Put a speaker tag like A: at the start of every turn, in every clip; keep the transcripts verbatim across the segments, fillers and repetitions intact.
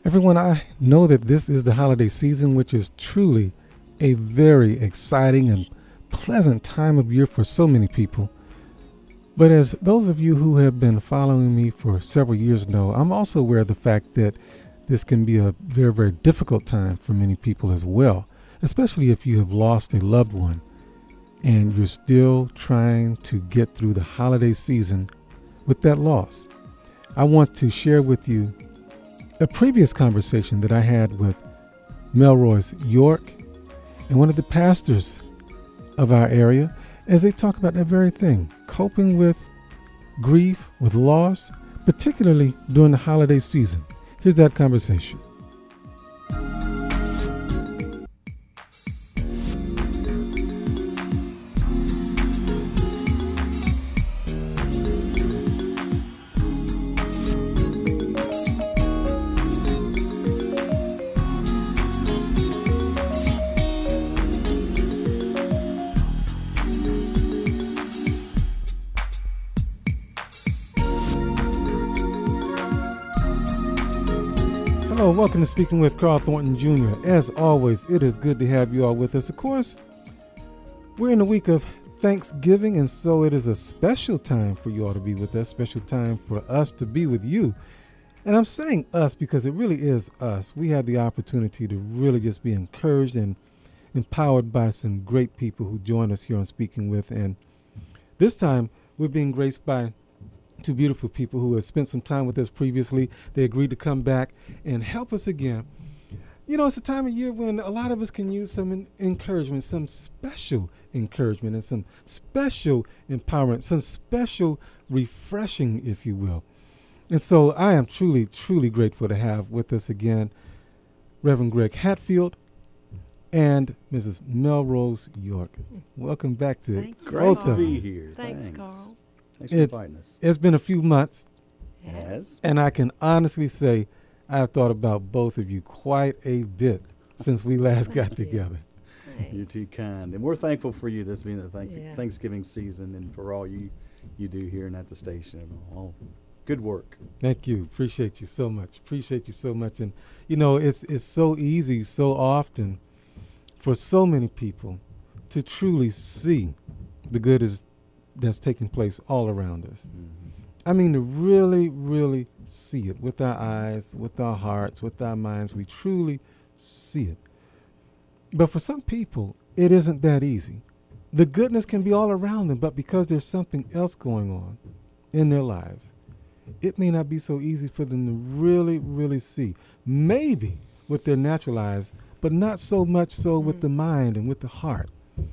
A: Everyone, I know that this is the holiday season, which is truly a very exciting and pleasant time of year for so many people. But as those of you who have been following me for several years know, I'm also aware of the fact that this can be a very, very difficult time for many people as well, especially if you have lost a loved one and you're still trying to get through the holiday season with that loss. I want to share with you a previous conversation that I had with Melrose York and one of the pastors of our area as they talk about that very thing, coping with grief, with loss, particularly during the holiday season. Here's that conversation. Hello, welcome to Speaking with Carl Thornton Junior As always, it is good to have you all with us. Of course, we're in the week of Thanksgiving, and so it is a special time for you all to be with us, special time for us to be with you. And I'm saying us because it really is us. We have the opportunity to really just be encouraged and empowered by some great people who join us here on Speaking With. And this time, we're being graced by two beautiful people who have spent some time with us previously. They agreed to come back and help us again. You know, it's a time of year when a lot of us can use some en- encouragement, some special encouragement and some special empowerment, some special refreshing, if you will. And so I am truly, truly grateful to have with us again Reverend Greg Hatfield and Missus Melrose York. Welcome back to
B: Thank you.
C: Great to
A: Carl.
C: be here.
B: Thanks,
C: Thanks,
B: Carl.
C: Thanks for
A: It's-
C: inviting us.
A: It's been a few months,
C: Yes.
A: and I can honestly say I've thought about both of you quite a bit since we last got
B: Thank you.
A: together.
C: You're too kind. And we're thankful for you this being the thank-
B: Yeah.
C: Thanksgiving season and for all you, you do here and at the station. And all good work.
A: Thank you. Appreciate you so much. Appreciate you so much. And, you know, it's it's so easy so often for so many people to truly see the good is that's taking place all around us.
C: Mm-hmm.
A: I mean, to really, really see it with our eyes, with our hearts, with our minds. We truly see it. But for some people, it isn't that easy. The goodness can be all around them, but because there's something else going on in their lives, it may not be so easy for them to really, really see. Maybe with their natural eyes, but not so much so with the mind and with the heart.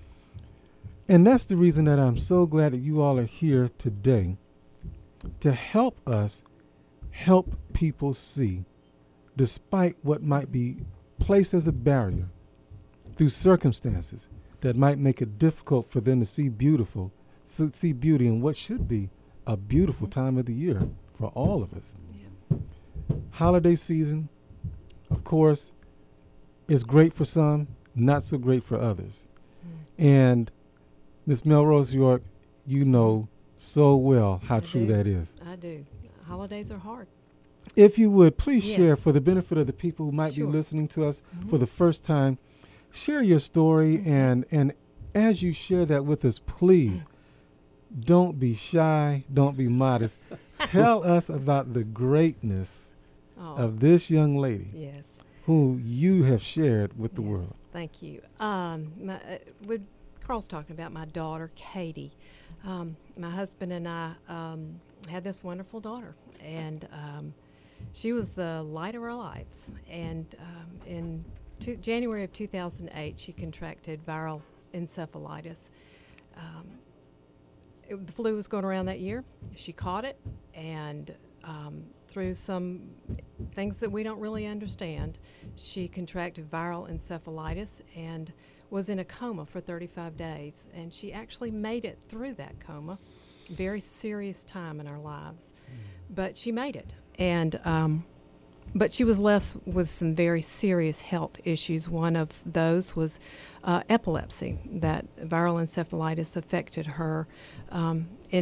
A: And that's the reason that I'm so glad that you all are here today to help us help people see, despite what might be placed as a barrier through circumstances that might make it difficult for them to see beautiful, to see beauty in what should be a beautiful time of the year for all of us.
B: Yeah.
A: Holiday season, of course, is great for some, not so great for others.
B: Mm.
A: And Miss Melrose York, you know so well how
B: I
A: true
B: do.
A: that is.
B: I do. Holidays are hard.
A: If you would, please
B: Yes.
A: share for the benefit of the people who might
B: Sure.
A: be listening to us
B: Mhm.
A: for the first time, share your story.
B: Mhm.
A: And, and as you share that with us, please don't be shy, don't be modest. Tell us about the greatness
B: Oh,
A: of this young lady
B: yes.
A: who you have shared with the
B: yes.
A: world.
B: Thank you. Um, my, uh, with Carl's talking about my daughter, Katie. Um, my husband and I um, had this wonderful daughter, and um, she was the light of our lives. And um, in two, January of two thousand eight, she contracted viral encephalitis. Um, it, the flu was going around that year. She caught it, and um, through some things that we don't really understand, she contracted viral encephalitis and was in a coma for thirty-five days. And she actually made it through that coma. Very serious time in our lives. Mm. But she made it. And um, but she was left with some very serious health issues. One of those was uh, epilepsy. That viral encephalitis affected her. Um, and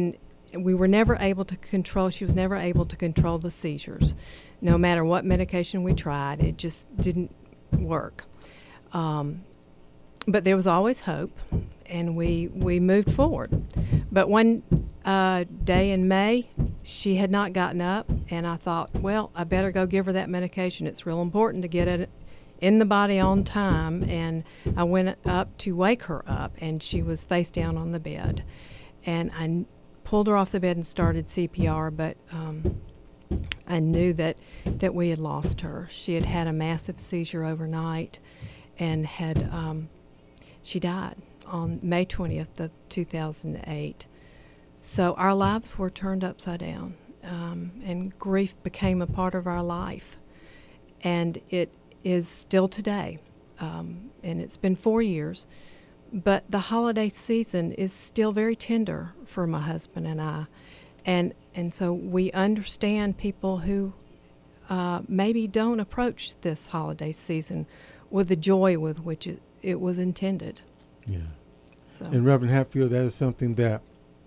B: we were never able to control, she was never able to control the seizures. No matter what medication we tried, it just didn't work. Um, but there was always hope, and we, we moved forward. But one uh, day in May, she had not gotten up, and I thought, well, I better go give her that medication. It's real important to get it in the body on time. And I went up to wake her up, and she was face down on the bed. And I n- pulled her off the bed and started C P R, but um, I knew that, that we had lost her. She had had a massive seizure overnight, and had um, she died on May twentieth of two thousand eight. So our lives were turned upside down, um, and grief became a part of our life, and it is still today. Um, and it's been four years, but the holiday season is still very tender for my husband and I, and and so we understand people who uh, maybe don't approach this holiday season with the joy with which it, it was intended.
A: Yeah.
B: So.
A: And Reverend Hatfield, that is something that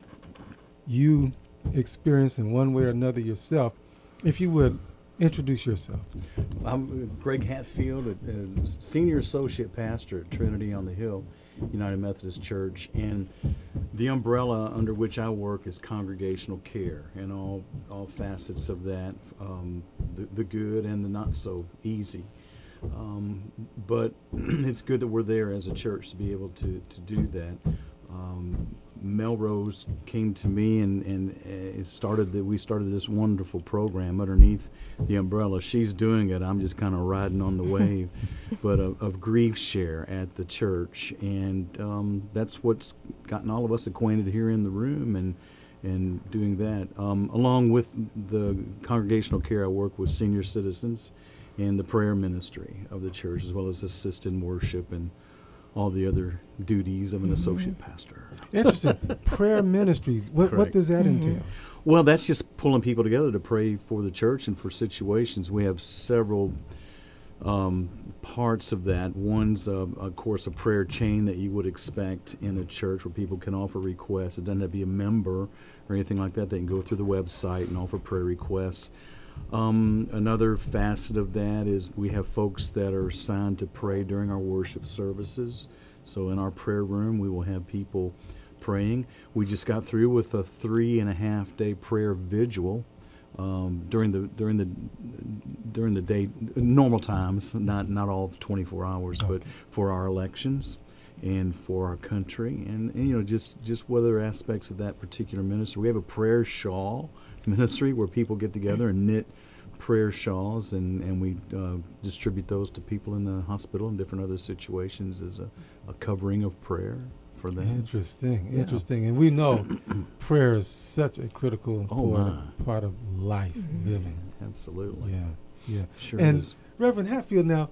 A: you experience in one way or another yourself. If you would introduce yourself.
C: I'm Greg Hatfield, a, a senior associate pastor at Trinity on the Hill United Methodist Church, and the umbrella under which I work is congregational care, and all all facets of that, um, the, the good and the not so easy. Um, but it's good that we're there as a church to be able to, to do that. Um, Melrose came to me and, and it started that we started this wonderful program underneath the umbrella. She's doing it. I'm just kind of riding on the wave, but of, of Grief Share at the church, and um, that's what's gotten all of us acquainted here in the room and and doing that. Um, along with the congregational care, I work with senior citizens and the prayer ministry of the church, as well as assist in worship and all the other duties of an mm-hmm. associate pastor.
A: Interesting. Prayer ministry. What, what does that mm-hmm. entail?
C: Well, that's just pulling people together to pray for the church and for situations. We have several um, parts of that. One's, uh, of course, a prayer chain that you would expect in a church where people can offer requests. It doesn't have to be a member or anything like that. They can go through the website and offer prayer requests. Um, another facet of that is we have folks that are assigned to pray during our worship services. So in our prayer room, we will have people praying. We just got through with a three and a half day prayer vigil um, during the during the during the day, normal times, not not all twenty-four hours, okay. but for our elections and for our country, and, and you know just just other aspects of that particular ministry. We have a prayer shawl ministry where people get together and knit prayer shawls, and, and we uh, distribute those to people in the hospital and different other situations as a, a covering of prayer for them.
A: Interesting,
C: yeah.
A: interesting. And we know prayer is such a critical important
C: oh
A: part of life, mm-hmm. living.
C: Absolutely.
A: Yeah, yeah.
C: Sure
A: and
C: is.
A: Reverend Hatfield, now,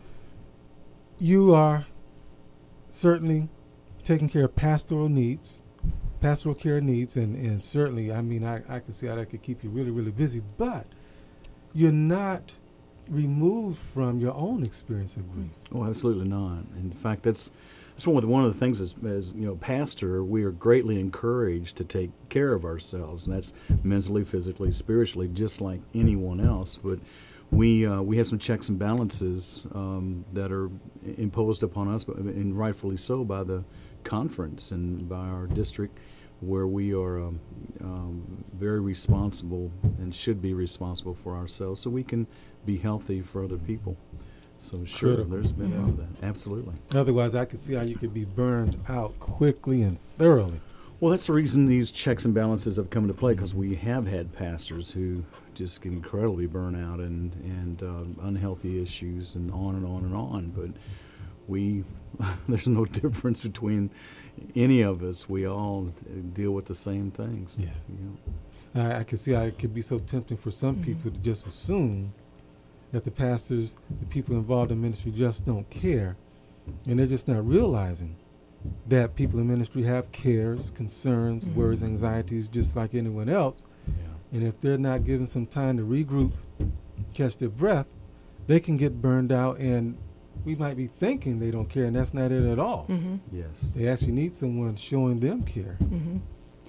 A: you are certainly taking care of pastoral needs, pastoral care needs, and, and certainly, I mean, I, I can see how that could keep you really, really busy, but you're not removed from your own experience of grief.
C: Oh, absolutely not. In fact, that's that's one of the, one of the things as, as you know, pastor, we are greatly encouraged to take care of ourselves, and that's mentally, physically, spiritually, just like anyone else. But we uh, we have some checks and balances um, that are imposed upon us, and rightfully so, by the conference and by our district, where we are um, um, very responsible and should be responsible for ourselves so we can be healthy for other people. So sure,
A: Critical.
C: There's been
A: yeah.
C: all of that. Absolutely.
A: Otherwise, I could see how you could be burned out quickly and thoroughly.
C: Well, that's the reason these checks and balances have come into play, because we have had pastors who just get incredibly burnt out and, and um, unhealthy issues and on and on and on. But we, there's no difference between any of us. We all deal with the same things.
A: Yeah.
C: You know.
A: I, I can see how it could be so tempting for some mm-hmm. people to just assume that the pastors, the people involved in ministry just don't care, and they're just not realizing that people in ministry have cares, concerns, mm-hmm. worries, anxieties, just like anyone else.
C: Yeah.
A: And if they're not given some time to regroup, catch their breath, they can get burned out, and we might be thinking they don't care, and that's not it at all.
B: Mm-hmm.
C: Yes.
A: They actually need someone showing them care.
B: Mm-hmm.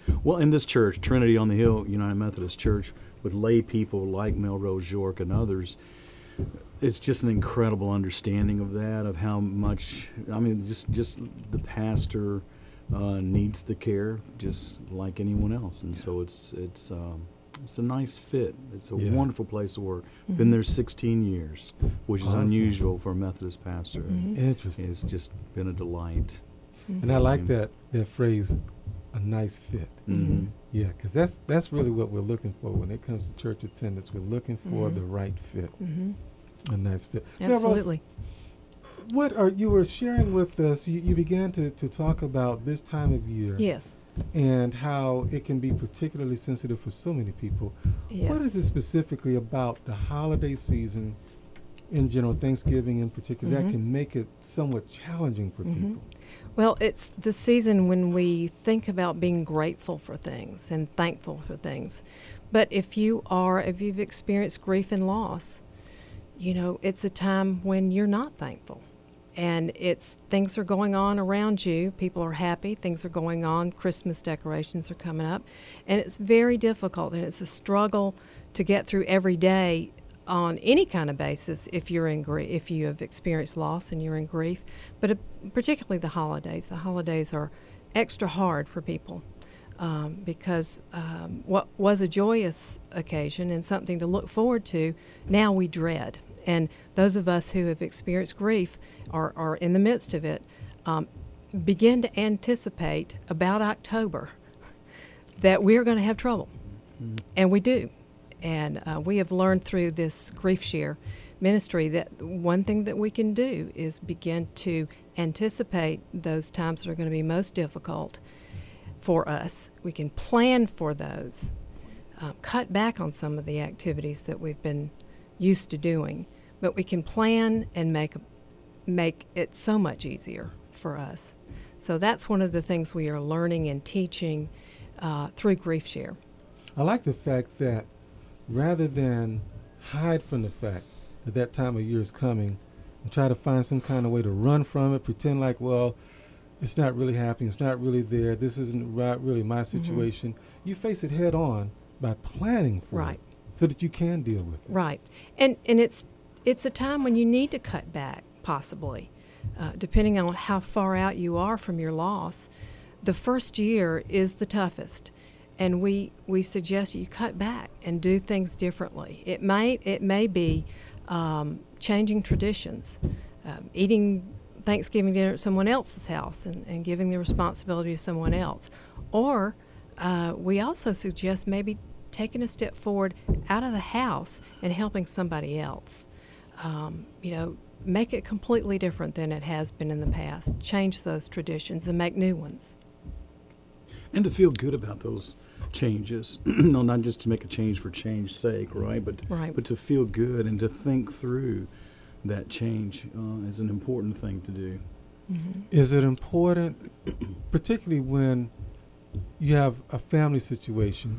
C: Well, in this church, Trinity on the Hill United Methodist Church, with lay people like Melrose York and others, it's just an incredible understanding of that, of how much, I mean, just just the pastor uh, needs the care just like anyone else. And so it's it's um, it's a nice fit. It's a
A: Yeah.
C: wonderful place to work.
B: Mm-hmm.
C: Been there sixteen years, which is
A: Awesome.
C: unusual for a Methodist pastor.
B: Mhm.
A: Interesting.
C: It's just been a delight.
A: And I like
C: Mhm.
A: that that phrase, a nice fit.
C: Mm-hmm.
A: Yeah, because that's that's really what we're looking for when it comes to church attendance. We're looking for
B: Mhm.
A: the right fit,
B: Mm-hmm.
A: a nice fit. Now, Rose,
B: Absolutely.
A: what are you were sharing with us? You, you began to, to talk about this time of year
B: Yes.
A: and how it can be particularly sensitive for so many people.
B: Yes.
A: What is it specifically about the holiday season, in general, Thanksgiving in particular,
B: Mhm.
A: that can make it somewhat challenging for
B: Mhm.
A: people?
B: Well, it's the season when we think about being grateful for things and thankful for things. But if you are, if you've experienced grief and loss, you know, it's a time when you're not thankful. And it's things are going on around you. People are happy. Things are going on. Christmas decorations are coming up. And it's very difficult. And it's a struggle to get through every day on any kind of basis if you're in grief, if you have experienced loss and you're in grief. But uh, particularly the holidays. The holidays are extra hard for people. Um, because um, what was a joyous occasion and something to look forward to, now we dread. And those of us who have experienced grief or are in the midst of it um, begin to anticipate about October that we're going to have trouble.
C: Mm-hmm.
B: And we do. And uh, we have learned through this Grief Share ministry that one thing that we can do is begin to anticipate those times that are going to be most difficult for us. We can plan for those, uh, cut back on some of the activities that we've been used to doing, but we can plan and make make it so much easier for us. So that's one of the things we are learning and teaching uh, through Grief Share.
A: I like the fact that rather than hide from the fact that that time of year is coming and try to find some kind of way to run from it, pretend like, well, it's not really happening, it's not really there, this isn't right, really my situation, mm-hmm. you face it head on by planning for
B: Right.
A: it so that you can deal with it.
B: Right. And and it's it's a time when you need to cut back, possibly, uh, depending on how far out you are from your loss. The first year is the toughest, and we we suggest you cut back and do things differently. It may it may be um, changing traditions, um, eating Thanksgiving dinner at someone else's house and, and giving the responsibility to someone else. Or uh, we also suggest maybe taking a step forward out of the house and helping somebody else. Um, you know, make it completely different than it has been in the past. Change those traditions and make new ones.
C: And to feel good about those changes, no, not just to make a change for change's sake, right? But
B: Right.
C: but to feel good and to think through that change uh, is an important thing to do.
B: Mm-hmm.
A: Is it important, particularly when you have a family situation,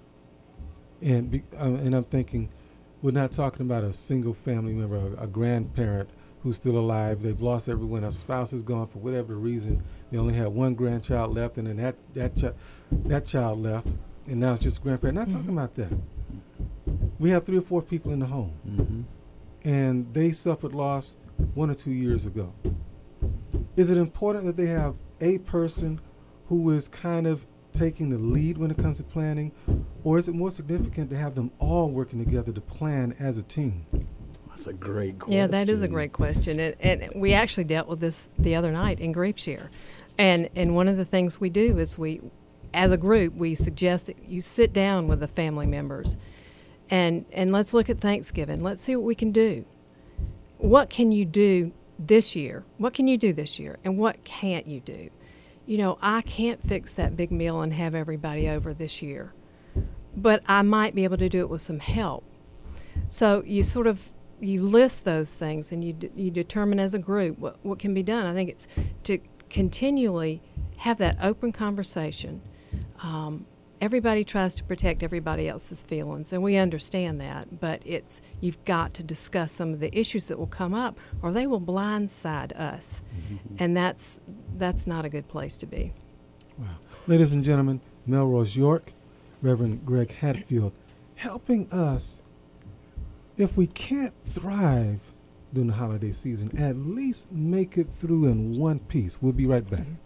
A: and be, uh, and I'm thinking, we're not talking about a single family member, a, a grandparent who's still alive. They've lost everyone. A spouse is gone for whatever reason. They only have one grandchild left, and then that that chi- that child left, and now it's just a grandparent. Not
B: Mhm.
A: talking about that. We have three or four people in the home,
C: Mm-hmm.
A: and they suffered loss one or two years ago. Is it important that they have a person who is kind of taking the lead when it comes to planning, or is it more significant to have them all working together to plan as a team?
C: That's a great question.
B: Yeah, that is a great question. And, and we actually dealt with this the other night in Grief Share. And, and one of the things we do is we, as a group, we suggest that you sit down with the family members and, and let's look at Thanksgiving. Let's see what we can do. What can you do this year? What can you do this year? And what can't you do? You know, I can't fix that big meal and have everybody over this year, but I might be able to do it with some help. So you sort of, you list those things and you d- you determine as a group what, what can be done. I think it's to continually have that open conversation. Um, everybody tries to protect everybody else's feelings, and we understand that, but it's you've got to discuss some of the issues that will come up, or they will blindside us,
C: Mm-hmm.
B: and that's that's not a good place to be.
A: Wow. Ladies and gentlemen, Melrose York, Reverend Greg Hatfield, helping us, if we can't thrive during the holiday season, at least make it through in one piece. We'll be right back.